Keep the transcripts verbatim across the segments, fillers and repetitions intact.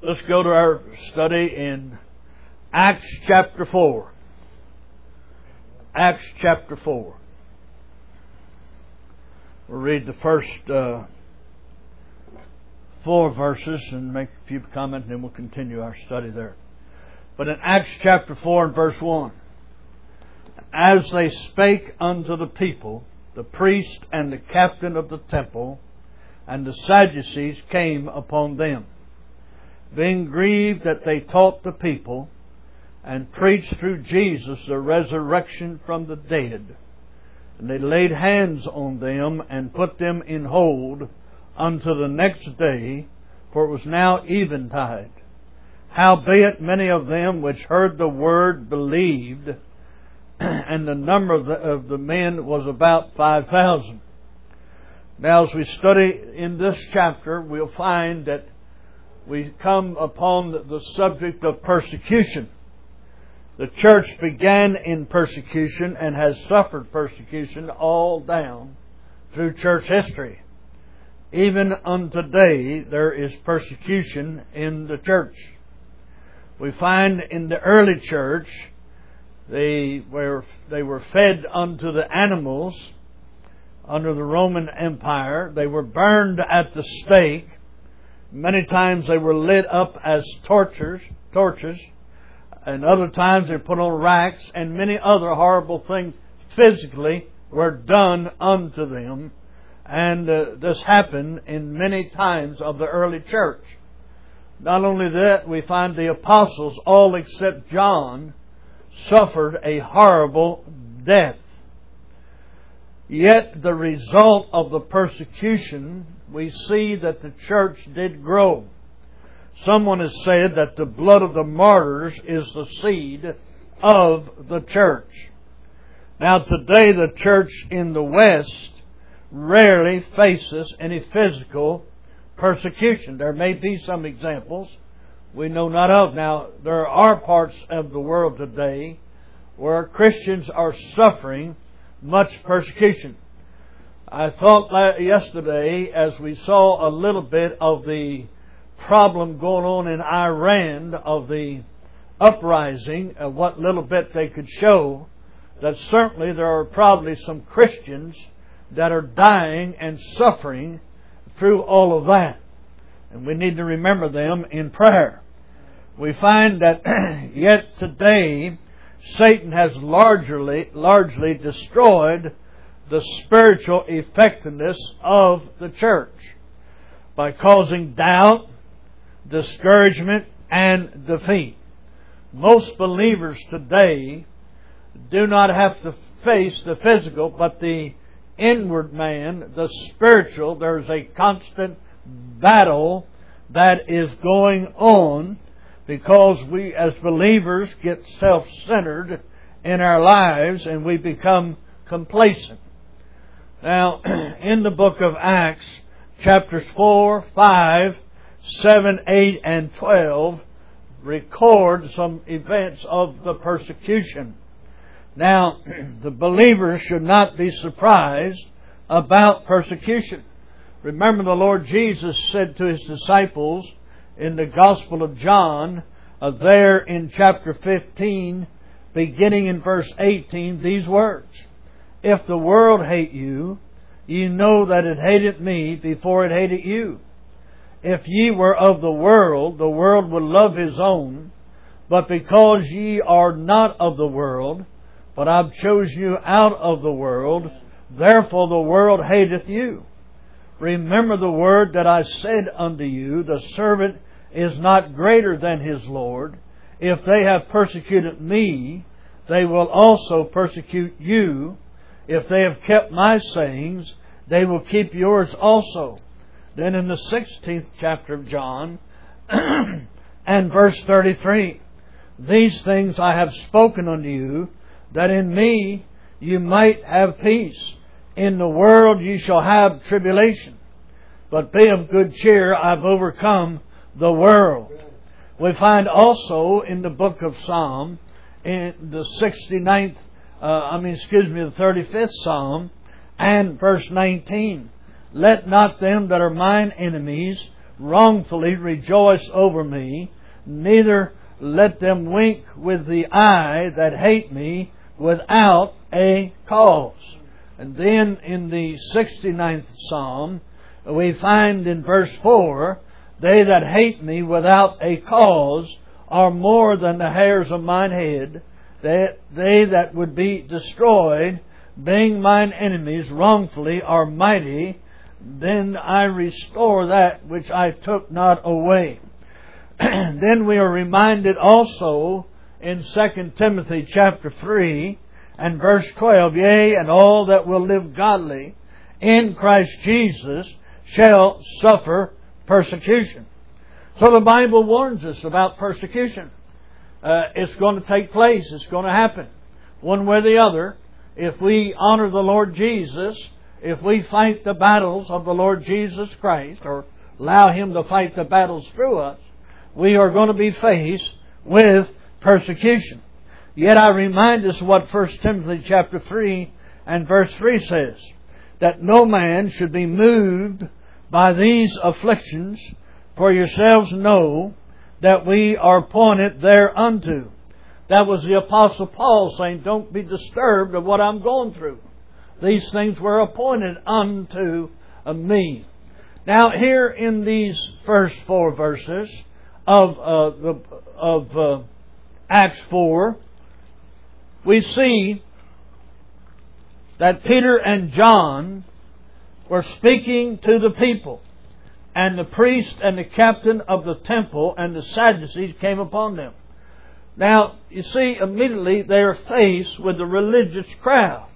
Let's go to our study in Acts chapter four. Acts chapter four. We'll read the first uh, four verses and make a few comments, and then we'll continue our study there. But in Acts chapter four and verse one, as they spake unto the people, the priest and the captain of the temple and the Sadducees came upon them, being grieved that they taught the people and preached through Jesus the resurrection from the dead. And they laid hands on them and put them in hold unto the next day, for it was now eventide. Howbeit many of them which heard the word believed, and the number of the, of the men was about five thousand. Now, as we study in this chapter, we'll find that we come upon the subject of persecution. The church began in persecution and has suffered persecution all down through church history. Even unto today, there is persecution in the church. We find in the early church, they were, they were fed unto the animals under the Roman Empire. They were burned at the stake. Many times they were lit up as tortures, torches. And other times they were put on racks. And many other horrible things physically were done unto them. And uh, this happened in many times of the early church. Not only that, we find the apostles, all except John, suffered a horrible death. Yet the result of the persecution, we see that the church did grow. Someone has said that the blood of the martyrs is the seed of the church. Now today the church in the West rarely faces any physical persecution. There may be some examples we know not of. Now there are parts of the world today where Christians are suffering much persecution. I thought yesterday, as we saw a little bit of the problem going on in Iran, of the uprising, of what little bit they could show, that certainly there are probably some Christians that are dying and suffering through all of that. And we need to remember them in prayer. We find that yet today Satan has largely, largely destroyed the spiritual effectiveness of the church by causing doubt, discouragement, and defeat. Most believers today do not have to face the physical, but the inward man, the spiritual. There's a constant battle that is going on, because we as believers get self-centered in our lives and we become complacent. Now, in the book of Acts, chapters four, five, seven, eight, and twelve record some events of the persecution. Now, the believers should not be surprised about persecution. Remember, the Lord Jesus said to His disciples in the Gospel of John, uh, there in chapter fifteen, beginning in verse eighteen, these words: If the world hate you, ye know that it hated me before it hated you. If ye were of the world, the world would love his own. But because ye are not of the world, but I've chose you out of the world, therefore the world hateth you. Remember the word that I said unto you, the servant is not greater than his Lord. If they have persecuted me, they will also persecute you. If they have kept my sayings, they will keep yours also. Then in the sixteenth chapter of John, and verse thirty-three, these things I have spoken unto you, that in me you might have peace. In the world you shall have tribulation, but be of good cheer, I've overcome the world. We find also in the book of Psalm, in the sixty-ninth, uh, I mean, excuse me, the thirty-fifth Psalm, and verse nineteen, let not them that are mine enemies wrongfully rejoice over me, neither let them wink with the eye that hate me without a cause. And then in the sixty-ninth Psalm, we find in verse four, they that hate me without a cause are more than the hairs of mine head. They, they that would be destroyed, being mine enemies wrongfully, are mighty. Then I restore that which I took not away. Then we are reminded also in Second Timothy chapter three and verse twelve, yea, and all that will live godly in Christ Jesus shall suffer persecution. So the Bible warns us about persecution. Uh, it's going to take place. It's going to happen. One way or the other. If we honor the Lord Jesus, if we fight the battles of the Lord Jesus Christ, or allow Him to fight the battles through us, we are going to be faced with persecution. Yet I remind us what First Timothy chapter three and verse three says, that no man should be moved by these afflictions, for yourselves know that we are appointed thereunto. That was the Apostle Paul saying, don't be disturbed of what I'm going through. These things were appointed unto me. Now here in these first four verses of, uh, the, of uh, Acts four, we see that Peter and John were speaking to the people. And the priest and the captain of the temple and the Sadducees came upon them. Now, you see, immediately they are faced with the religious crowd.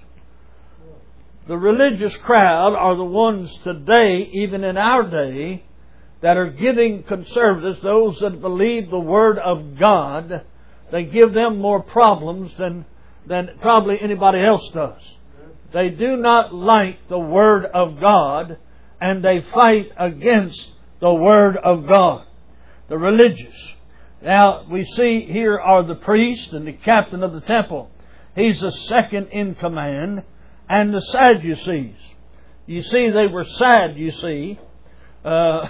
The religious crowd are the ones today, even in our day, that are giving conservatives, those that believe the Word of God, they give them more problems than, than probably anybody else does. They do not like the Word of God, and they fight against the Word of God. The religious. Now, we see here are the priest and the captain of the temple. He's the second in command. And the Sadducees. You see, they were sad, you see, uh,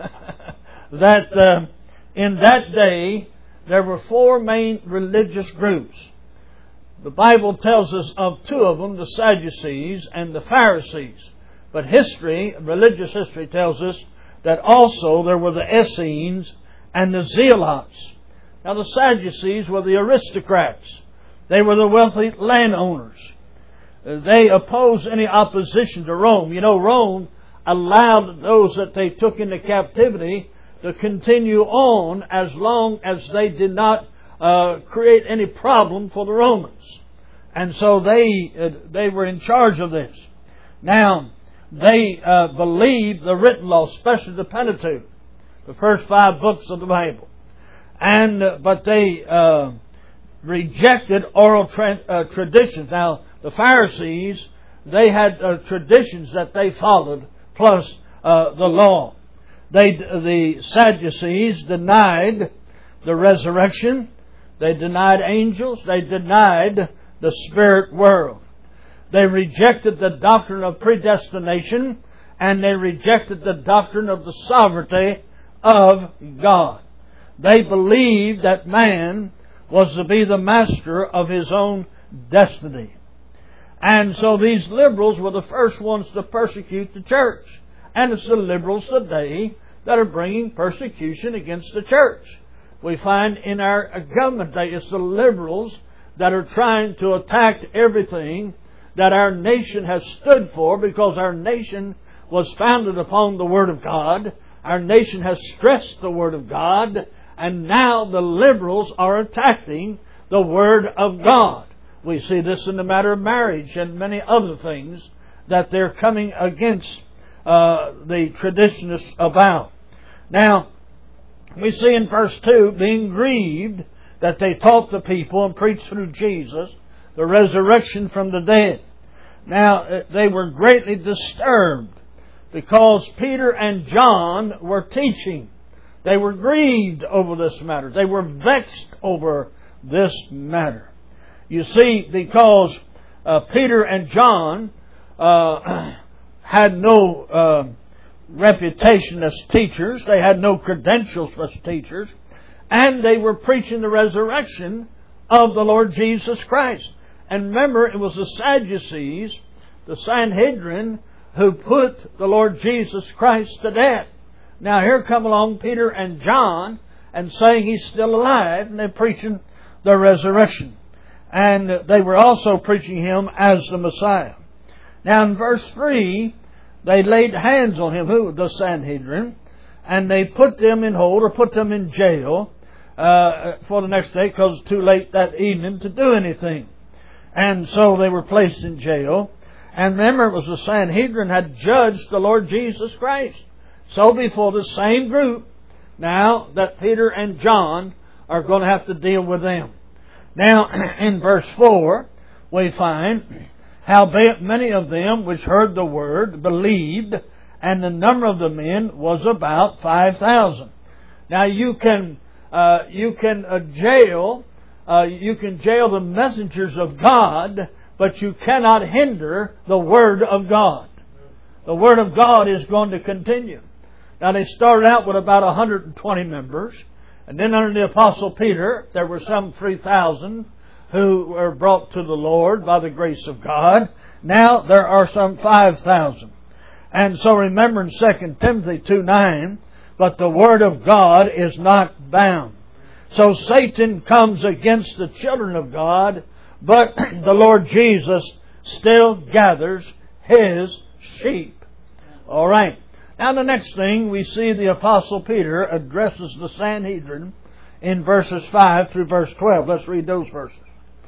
that uh, in that day there were four main religious groups. The Bible tells us of two of them, the Sadducees and the Pharisees. But history, religious history tells us that also there were the Essenes and the Zealots. Now the Sadducees were the aristocrats. They were the wealthy landowners. They opposed any opposition to Rome. You know, Rome allowed those that they took into captivity to continue on as long as they did not uh, create any problem for the Romans. And so they uh, they were in charge of this. Now, they uh, believed the written law, especially the Pentateuch, the first five books of the Bible. And uh, but they uh, rejected oral tra- uh, traditions. Now, the Pharisees, they had uh, traditions that they followed, plus uh, the law. They, the Sadducees denied the resurrection. They denied angels. They denied the spirit world. They rejected the doctrine of predestination, and they rejected the doctrine of the sovereignty of God. They believed that man was to be the master of his own destiny. And so these liberals were the first ones to persecute the church. And it's the liberals today that are bringing persecution against the church. We find in our government day it's the liberals that are trying to attack everything that our nation has stood for, because our nation was founded upon the Word of God. Our nation has stressed the Word of God. And now the liberals are attacking the Word of God. We see this in the matter of marriage and many other things that they're coming against uh, the traditionists about. Now, we see in verse two, being grieved that they taught the people and preached through Jesus the resurrection from the dead. Now, they were greatly disturbed because Peter and John were teaching. They were grieved over this matter. They were vexed over this matter. You see, because uh, Peter and John uh, had no uh, reputation as teachers. They had no credentials as teachers. And they were preaching the resurrection of the Lord Jesus Christ. And remember, it was the Sadducees, the Sanhedrin, who put the Lord Jesus Christ to death. Now here come along Peter and John and saying He's still alive, and they're preaching the resurrection. And they were also preaching Him as the Messiah. Now in verse three, they laid hands on Him, who the Sanhedrin, and they put them in hold or put them in jail uh, for the next day because it's too late that evening to do anything. And so they were placed in jail. And remember, it was the Sanhedrin had judged the Lord Jesus Christ. So before the same group, now that Peter and John are going to have to deal with them. Now, in verse four, we find, howbeit many of them which heard the word believed, and the number of the men was about five thousand. Now you can uh, you can uh, jail uh, you can jail the messengers of God, but you cannot hinder the Word of God. The Word of God is going to continue. Now they started out with about one hundred twenty members, and then under the Apostle Peter there were some three thousand who were brought to the Lord by the grace of God. Now there are some five thousand. And so remember in Second Timothy two nine, but the Word of God is not bound. So Satan comes against the children of God, but the Lord Jesus still gathers His sheep. All right. Now the next thing, we see the Apostle Peter addresses the Sanhedrin in verses five through verse twelve. Let's read those verses.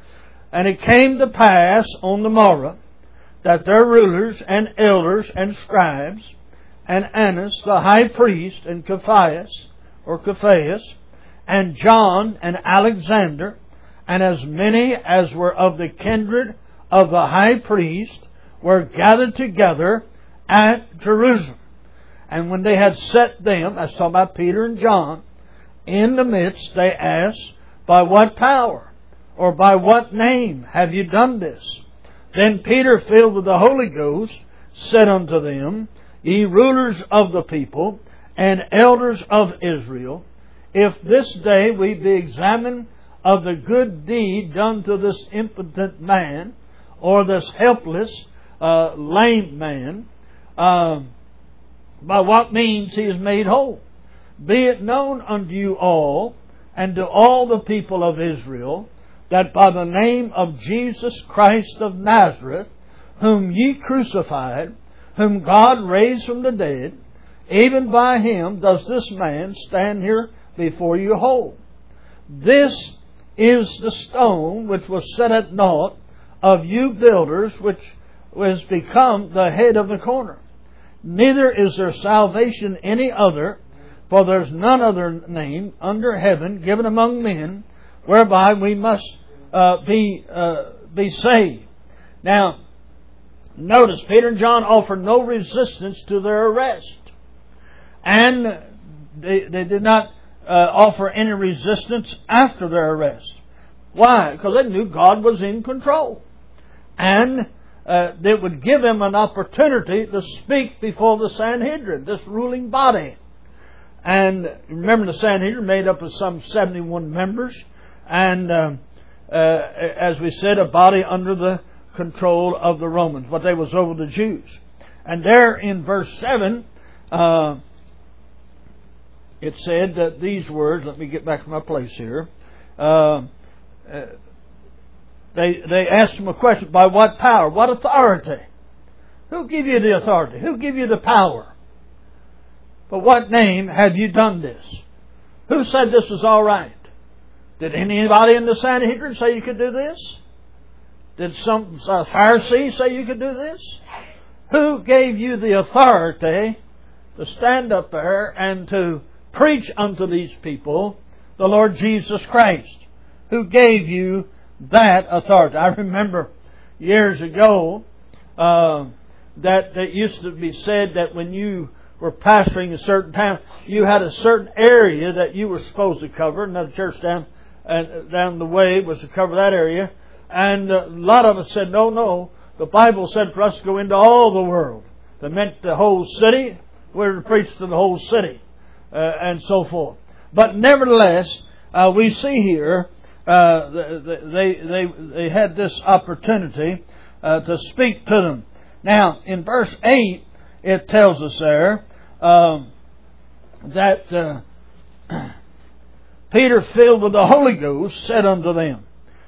And it came to pass on the morrow that their rulers and elders and scribes and Annas the high priest and Caiaphas or Caiaphas and John and Alexander and as many as were of the kindred of the high priest were gathered together at Jerusalem. And when they had set them, that's talking about Peter and John, in the midst, they asked, by what power or by what name have you done this? Then Peter, filled with the Holy Ghost, said unto them, Ye rulers of the people and elders of Israel, if this day we be examined of the good deed done to this impotent man, or this helpless, uh, lame man, uh, by what means he is made whole, be it known unto you all, and to all the people of Israel, that by the name of Jesus Christ of Nazareth, whom ye crucified, whom God raised from the dead, even by Him does this man stand here before you whole. This is the stone which was set at naught of you builders, which was become the head of the corner. Neither is there salvation any other, for there is none other name under heaven given among men whereby we must uh, be uh, be saved. Now, notice Peter and John offered no resistance to their arrest, and they they did not uh, offer any resistance after their arrest. Why? Because they knew God was in control, and uh, they would give them an opportunity to speak before the Sanhedrin, this ruling body. And remember, the Sanhedrin made up of some seventy-one members, and uh, uh, as we said, a body under the control of the Romans, but they was over the Jews. And there in verse seven, uh, it said that these words, let me get back to my place here, uh, uh, they, they asked him a question, by what power, what authority? Who give you the authority? Who give you the power? But what name have you done this? Who said this was all right? Did anybody in the Sanhedrin say you could do this? Did some uh, Pharisee say you could do this? Who gave you the authority to stand up there and to preach unto these people the Lord Jesus Christ? Who gave you that authority? I remember years ago uh, that it used to be said that when you were pastoring a certain town, you had a certain area that you were supposed to cover. Another church down uh, down the way was to cover that area. And a lot of us said, no, no. The Bible said for us to go into all the world. That meant the whole city, we're to preach to the whole city, uh, and so forth. But nevertheless, uh, we see here uh, they they they had this opportunity uh, to speak to them. Now, in verse eight, it tells us there um, that uh, Peter, filled with the Holy Ghost, said unto them,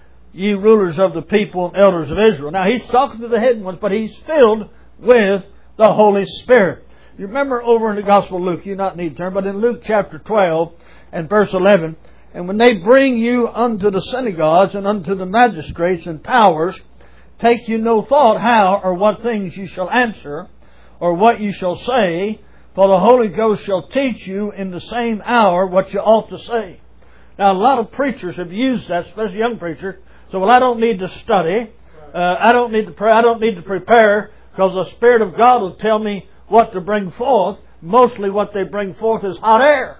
ye rulers of the people and elders of Israel. Now, he's talking to the hidden ones, but he's filled with the Holy Spirit. You remember over in the Gospel of Luke, you not need to turn, but in Luke chapter twelve and verse eleven, and when they bring you unto the synagogues and unto the magistrates and powers, take you no thought how or what things you shall answer, or what you shall say, for the Holy Ghost shall teach you in the same hour what you ought to say. Now, a lot of preachers have used that, especially young preachers. So, well, I don't need to study. Uh, I don't need to pray. I don't need to prepare, because the Spirit of God will tell me what to bring forth. Mostly what they bring forth is hot air.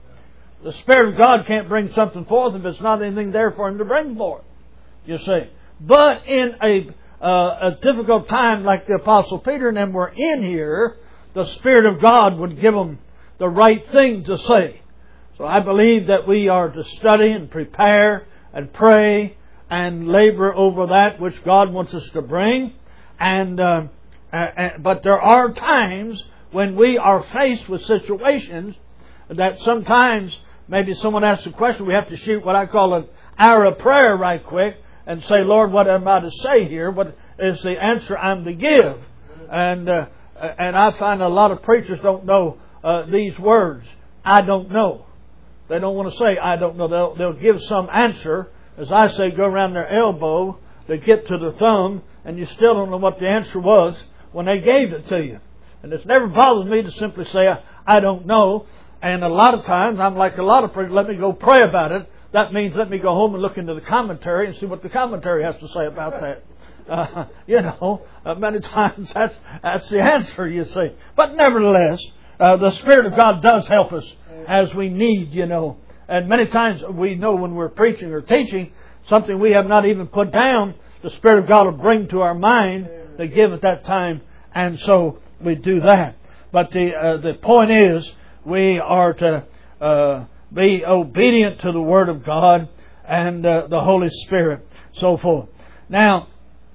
The Spirit of God can't bring something forth if it's not anything there for Him to bring forth. You see. But in a, uh, a difficult time like the Apostle Peter and them were in here, the Spirit of God would give them the right thing to say. So I believe that we are to study and prepare and pray and labor over that which God wants us to bring. And uh, uh, but there are times when we are faced with situations that sometimes maybe someone asks a question, we have to shoot what I call an hour of prayer right quick and say, Lord, what am I to say here? What is the answer I'm to give? And uh, and I find a lot of preachers don't know uh, these words. I don't know. They don't want to say, I don't know. They'll, they'll give some answer. As I say, go around their elbow to get to the thumb, and you still don't know what the answer was when they gave it to you. And it's never bothered me to simply say, I don't know. And a lot of times, I'm like a lot of preachers, let me go pray about it. That means let me go home and look into the commentary and see what the commentary has to say about that. Uh, you know, uh, many times that's, that's the answer, you see. But nevertheless, uh, the Spirit of God does help us as we need, you know. And many times we know when we're preaching or teaching something we have not even put down, the Spirit of God will bring to our mind to give at that time. And so we do that. But the uh, the point is, we are to uh, be obedient to the Word of God and uh, the Holy Spirit, so forth. Now,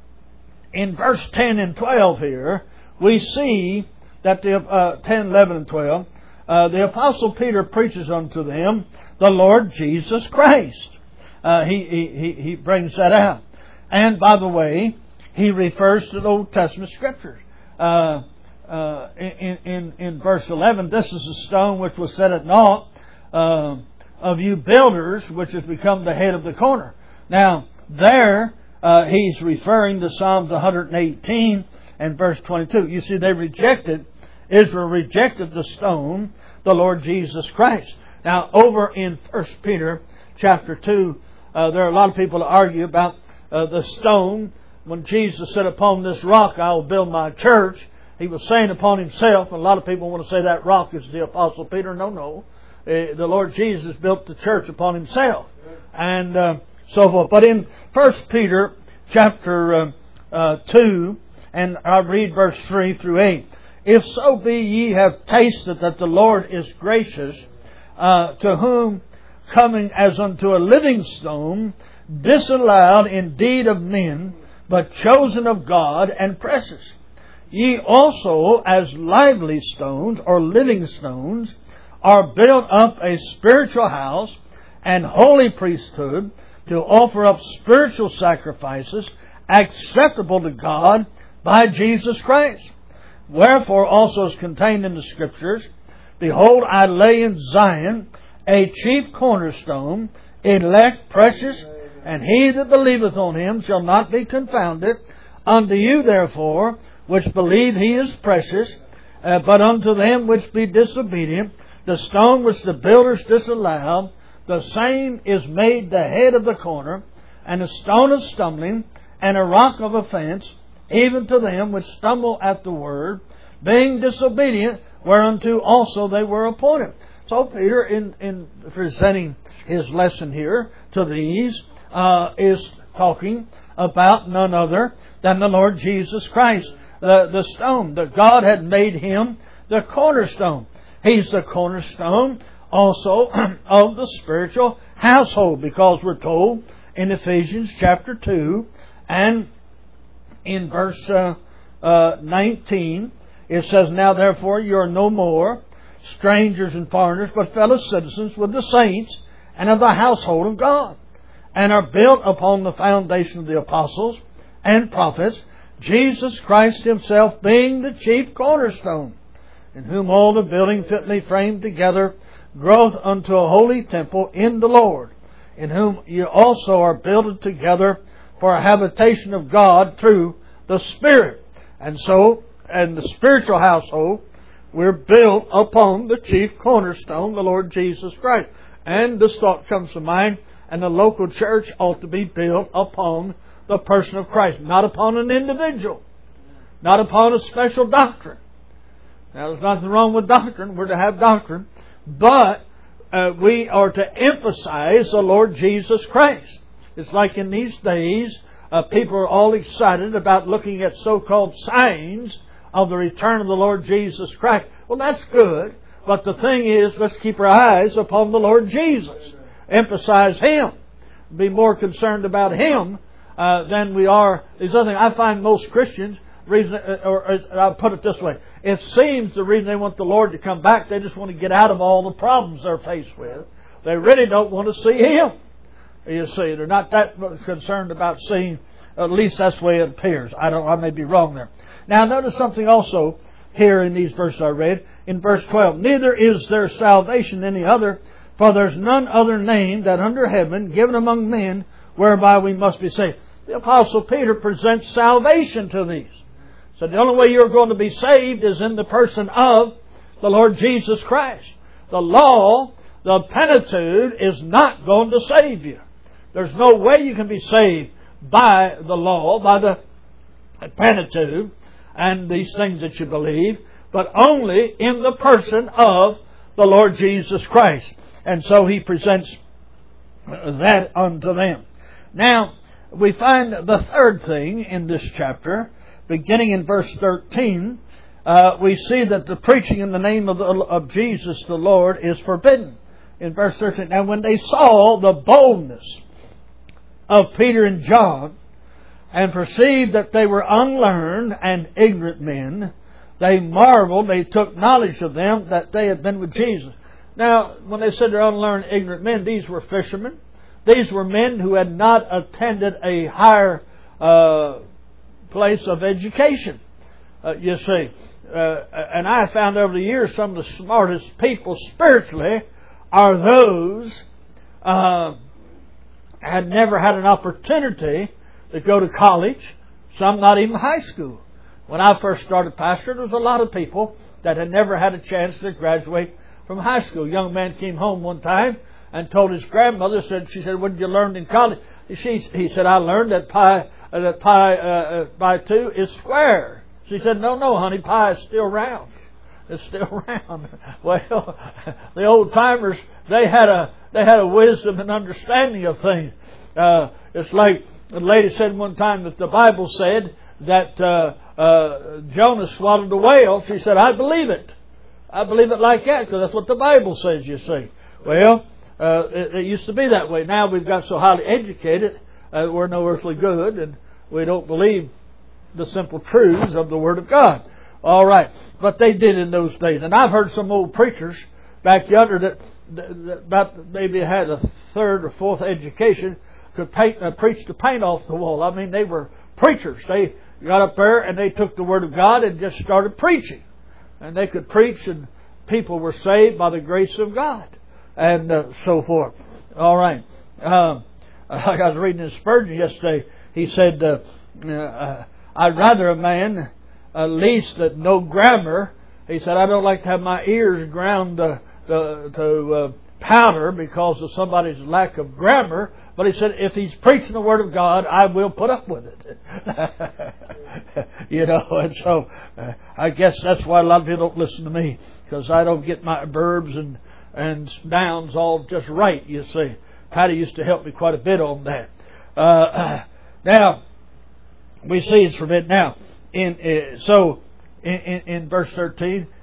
in verse ten and twelve here, we see that the uh, ten, eleven, and twelve, uh, the Apostle Peter preaches unto them the Lord Jesus Christ. Uh, he, he, he brings that out. And by the way, he refers to the Old Testament Scriptures. Uh, uh, in, in, in verse eleven, this is the stone which was set at naught uh, of you builders, which has become the head of the corner. Now, there uh, he's referring to Psalms one hundred eighteen and verse twenty-two. You see, they rejected, Israel rejected the stone, the Lord Jesus Christ. Now, over in First Peter chapter two, uh, there are a lot of people that argue about uh, the stone. When Jesus said, upon this rock I will build my church, He was saying upon Himself. And a lot of people want to say that rock is the Apostle Peter. No, no. Uh, the Lord Jesus built the church upon Himself. And uh, so forth. But in First Peter chapter uh, uh, two, and I read verse three through eight. If so be ye have tasted that the Lord is gracious, uh, to whom coming as unto a living stone, disallowed indeed of men, but chosen of God and precious. Ye also, as lively stones or living stones, are built up a spiritual house and holy priesthood to offer up spiritual sacrifices acceptable to God by Jesus Christ. Wherefore also is contained in the Scriptures, behold, I lay in Zion a chief cornerstone, elect, precious, and he that believeth on Him shall not be confounded. Unto you therefore, which believe He is precious, uh, but unto them which be disobedient, the stone which the builders disallowed, the same is made the head of the corner, and a stone of stumbling, and a rock of offence, even to them which stumble at the word, being disobedient, whereunto also they were appointed. So Peter, in, in presenting his lesson here to these, uh, is talking about none other than the Lord Jesus Christ. The, the stone that God had made Him the cornerstone. He's the cornerstone also of the spiritual household, because we're told in Ephesians chapter two and in verse uh, uh, nineteen, it says, "Now therefore you are no more strangers and foreigners, but fellow citizens with the saints and of the household of God, and are built upon the foundation of the apostles and prophets, Jesus Christ Himself being the chief cornerstone, in whom all the building fitly framed together groweth unto a holy temple in the Lord, in whom you also are builded together for a habitation of God through the Spirit." And so, in the spiritual household, we're built upon the chief cornerstone, the Lord Jesus Christ. And this thought comes to mind, and the local church ought to be built upon the person of Christ, not upon an individual, not upon a special doctrine. Now, there's nothing wrong with doctrine. We're to have doctrine. But uh, we are to emphasize the Lord Jesus Christ. It's like in these days, uh, people are all excited about looking at so-called signs of the return of the Lord Jesus Christ. Well, that's good. But the thing is, let's keep our eyes upon the Lord Jesus. Emphasize Him. Be more concerned about Him uh, than we are these other things. I find most Christians, reason, or, or I'll put it this way, it seems the reason they want the Lord to come back, they just want to get out of all the problems they're faced with. They really don't want to see Him. You see, they're not that concerned about seeing, at least that's the way it appears. I don't, I may be wrong there. Now notice something also here in these verses I read. In verse twelve, "Neither is there salvation any other, for there's none other name that under heaven given among men whereby we must be saved." The Apostle Peter presents salvation to these. So the only way you're going to be saved is in the person of the Lord Jesus Christ. The law, the Pentateuch, is not going to save you. There's no way you can be saved by the law, by the Pentateuch, and these things that you believe, but only in the person of the Lord Jesus Christ. And so He presents that unto them. Now, we find the third thing in this chapter, beginning in verse thirteen, uh, we see that the preaching in the name of, the, of Jesus the Lord is forbidden. In verse thirteen, "Now when they saw the boldness of Peter and John, and perceived that they were unlearned and ignorant men, they marveled, they took knowledge of them that they had been with Jesus." Now, when they said they're unlearned, ignorant men, these were fishermen. These were men who had not attended a higher uh, place of education, uh, you see. Uh, and I found over the years some of the smartest people spiritually are those uh, had never had an opportunity to go to college, some not even high school. When I first started pastoring, there was a lot of people that had never had a chance to graduate from high school. A young man came home one time and told his grandmother, said, she said, "What did you learn in college?" She, he said, "I learned that pi, uh, that pi uh, by two is square." She said, "No, no, honey, pi is still round. It's still round." Well, the old timers, they had a they had a wisdom and understanding of things. Uh, it's like the lady said one time that the Bible said that uh, uh, Jonah swallowed a whale. She said, "I believe it. I believe it like that, because that's what the Bible says, you see." Well, uh, it, it used to be that way. Now we've got so highly educated, uh, we're no earthly good, and we don't believe the simple truths of the Word of God. All right. But they did in those days. And I've heard some old preachers back yonder that, that, that about maybe had a third or fourth education could paint, uh, preach the paint off the wall. I mean, they were preachers. They got up there and they took the Word of God and just started preaching. And they could preach, and people were saved by the grace of God, and uh, so forth. All right. Um, I was reading in Spurgeon yesterday. He said, uh, uh, "I'd rather a man, at least that no grammar." He said, "I don't like to have my ears ground uh, to, to uh, powder because of somebody's lack of grammar." But he said, "If he's preaching the Word of God, I will put up with it." You know, and so uh, I guess that's why a lot of people don't listen to me, because I don't get my verbs and, and nouns all just right, you see. Patty used to help me quite a bit on that. Uh, now, we see it's forbidden. Now, in uh, so in, in, in verse thirteen,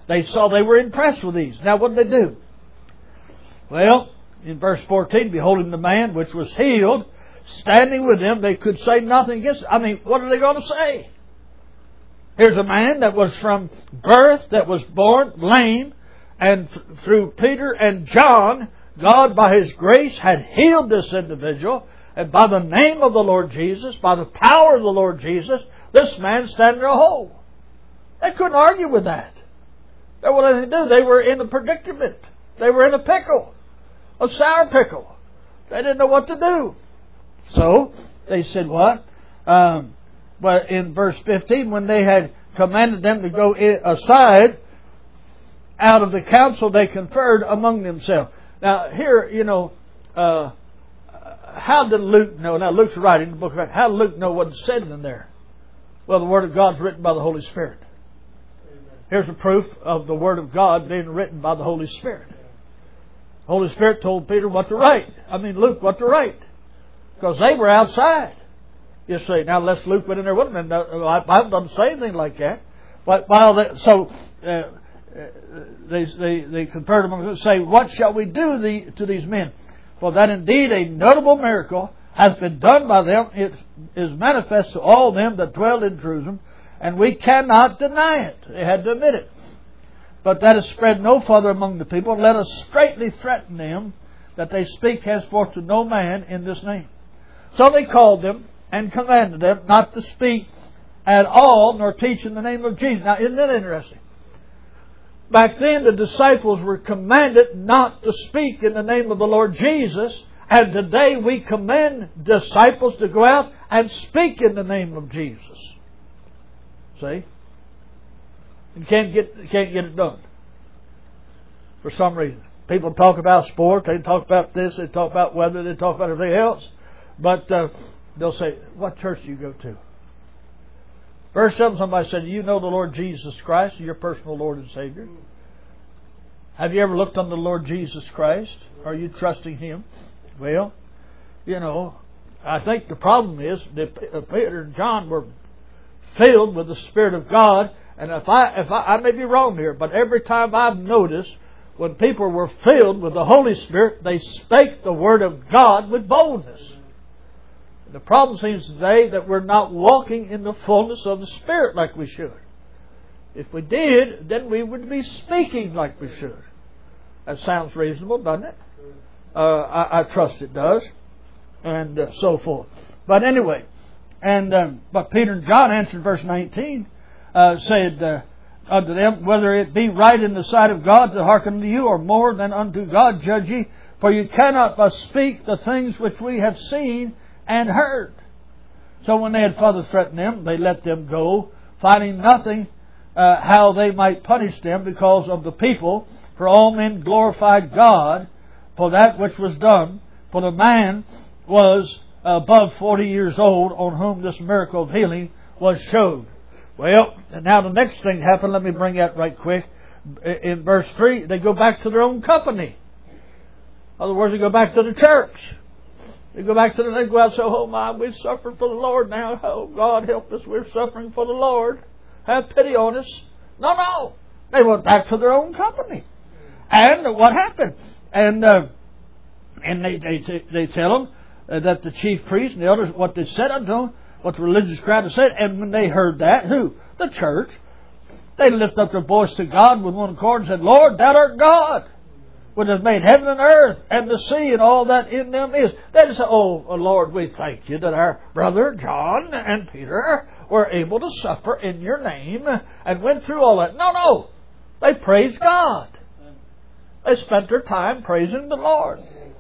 they saw they were impressed with these. Now what did they do? Well, in verse fourteen, beholding the man which was healed, standing with them, they could say nothing against it. I mean, what are they going to say? Here's a man that was from birth, that was born lame, and th- through Peter and John, God by His grace had healed this individual, and by the name of the Lord Jesus, by the power of the Lord Jesus, this man standing there whole. They couldn't argue with that. That's what they do. They were in a predicament. They were in a pickle, a sour pickle. They didn't know what to do. So they said, what? Um, but in verse fifteen, when they had commanded them to go aside, out of the council they conferred among themselves. Now here, you know, uh, how did Luke know? Now Luke's writing the book of Acts. How did Luke know what's said in there? Well, the Word of God is written by the Holy Spirit. Here's a proof of the Word of God being written by the Holy Spirit. The Holy Spirit told Peter what to write. I mean, Luke what to write. Because they were outside. You see, now unless Luke went in there with them, and the Bible doesn't say anything like that. But while they, so uh, they they they conferred among them, say, what shall we do the, to these men? For that indeed a notable miracle has been done by them. It is manifest to all them that dwell in Jerusalem, and we cannot deny it. They had to admit it. But that is spread no further among the people. Let us straitly threaten them that they speak henceforth to no man in this name. So they called them and commanded them not to speak at all, nor teach in the name of Jesus. Now, isn't that interesting? Back then, the disciples were commanded not to speak in the name of the Lord Jesus. And today, we command disciples to go out and speak in the name of Jesus. See? You can't get, can't get it done. For some reason. People talk about sports, they talk about this, they talk about weather, they talk about everything else. But uh, they'll say, what church do you go to? Verse seven, somebody said, do you know the Lord Jesus Christ, your personal Lord and Savior? Have you ever looked on the Lord Jesus Christ? Are you trusting Him? Well, you know, I think the problem is that Peter and John were filled with the Spirit of God. And if I, if I, I may be wrong here, but every time I've noticed, when people were filled with the Holy Spirit, they spake the Word of God with boldness. The problem seems today that we're not walking in the fullness of the Spirit like we should. If we did, then we would be speaking like we should. That sounds reasonable, doesn't it? Uh, I, I trust it does. And uh, so forth. But anyway, and um, but Peter and John answered verse nineteen, uh, said uh, unto them, whether it be right in the sight of God to hearken unto you, or more than unto God judge ye, for you cannot but speak the things which we have seen and heard. So when they had further threatened them, they let them go, finding nothing uh, how they might punish them because of the people. For all men glorified God for that which was done. For the man was above forty years old on whom this miracle of healing was showed. Well, and now the next thing happened. Let me bring that right quick. In verse three, they go back to their own company. In other words, they go back to the church. They go back to the, they go out and say, oh my, we're suffering for the Lord now. Oh, God help us, we're suffering for the Lord. Have pity on us. No, no. They went back to their own company. And what happened? And uh, and they they they tell them uh, that the chief priests and the elders, what they said unto them, what the religious crowd had said. And when they heard that, who? The church. They lift up their voice to God with one accord and said, Lord, thou art God, which has made heaven and earth and the sea and all that in them is. They say, oh, oh Lord, we thank you that our brother John and Peter were able to suffer in your name and went through all that. No, no. They praised God. They spent their time praising the Lord.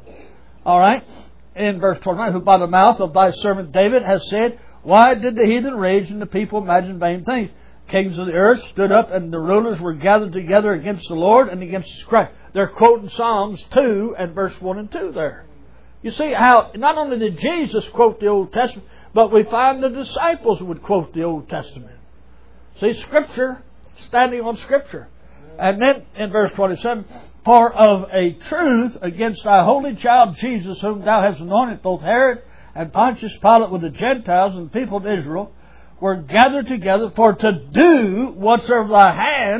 All right. In verse twenty-nine, who by the mouth of thy servant David has said, why did the heathen rage and the people imagine vain things? Kings of the earth stood up and the rulers were gathered together against the Lord and against His Christ. They're quoting Psalms two and verse one and two there. You see how not only did Jesus quote the Old Testament, but we find the disciples would quote the Old Testament. See, Scripture, standing on Scripture. And then in verse twenty-seven, for of a truth against thy holy child Jesus, whom thou hast anointed, both Herod and Pontius Pilate with the Gentiles and the people of Israel, were gathered together for to do whatsoever thy hand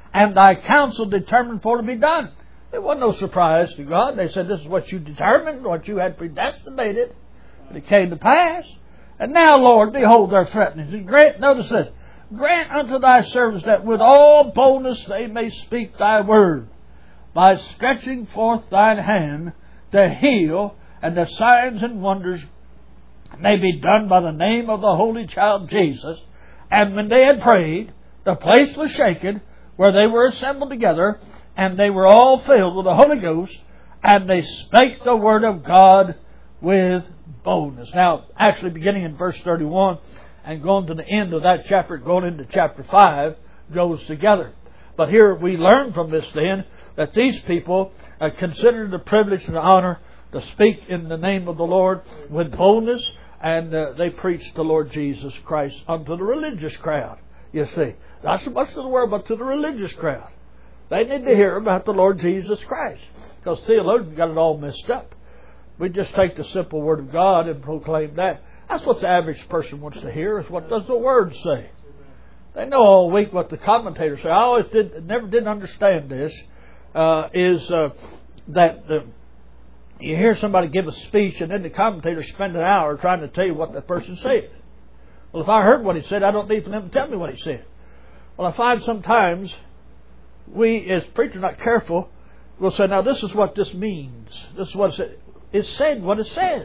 and Thy counsel determined for to be done. It wasn't no surprise to God. They said, this is what you determined, what you had predestinated. And it came to pass. And now, Lord, behold their threatenings. And grant, notice this, grant unto Thy servants that with all boldness they may speak Thy word, by stretching forth Thine hand to heal, and the signs and wonders may be done by the name of the Holy Child Jesus. And when they had prayed, the place was shaken where they were assembled together, and they were all filled with the Holy Ghost, and they spake the word of God with boldness. Now, actually beginning in verse thirty-one and going to the end of that chapter, going into chapter five, goes together. But here we learn from this then that these people uh, considered the privilege and the honor to speak in the name of the Lord with boldness, and uh, they preached the Lord Jesus Christ unto the religious crowd. You see, not so much to the world, but to the religious crowd. They need to hear about the Lord Jesus Christ, because theologians got it all messed up. We just take the simple Word of God and proclaim that. That's what the average person wants to hear, is what does the Word say. They know all week what the commentators say. I always did, never did understand this, uh, is uh, that the, you hear somebody give a speech and then the commentators spend an hour trying to tell you what that person said. Well, if I heard what he said, I don't need for them to tell me what he said. Well, I find sometimes we, as preachers, not careful, will say, now this is what this means. This is what it said. It's said what it says.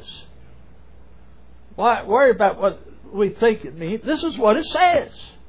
Why worry about what we think it means? This is what it says.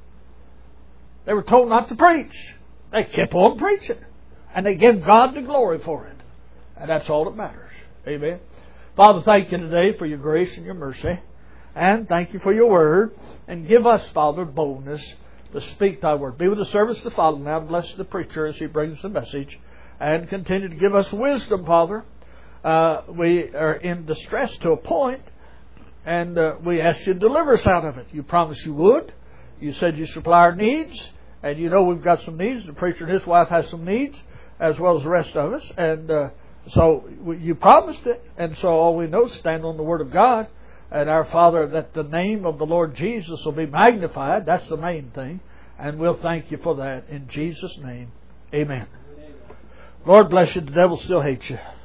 They were told not to preach. They kept on preaching. And they gave God the glory for it. And that's all that matters. Amen. Father, thank you today for your grace and your mercy. And thank you for your word. And give us, Father, boldness to speak thy word. Be with the service to follow now. Bless the preacher as he brings the message. And continue to give us wisdom, Father. Uh, we are in distress to a point. And uh, we ask you to deliver us out of it. You promised you would. You said you supply our needs. And you know we've got some needs. The preacher and his wife has some needs, as well as the rest of us. And uh, so you promised it. And so all we know is stand on the Word of God. And our Father, that the name of the Lord Jesus will be magnified. That's the main thing. And we'll thank you for that. In Jesus' name, amen. Lord bless you. The devil still hates you.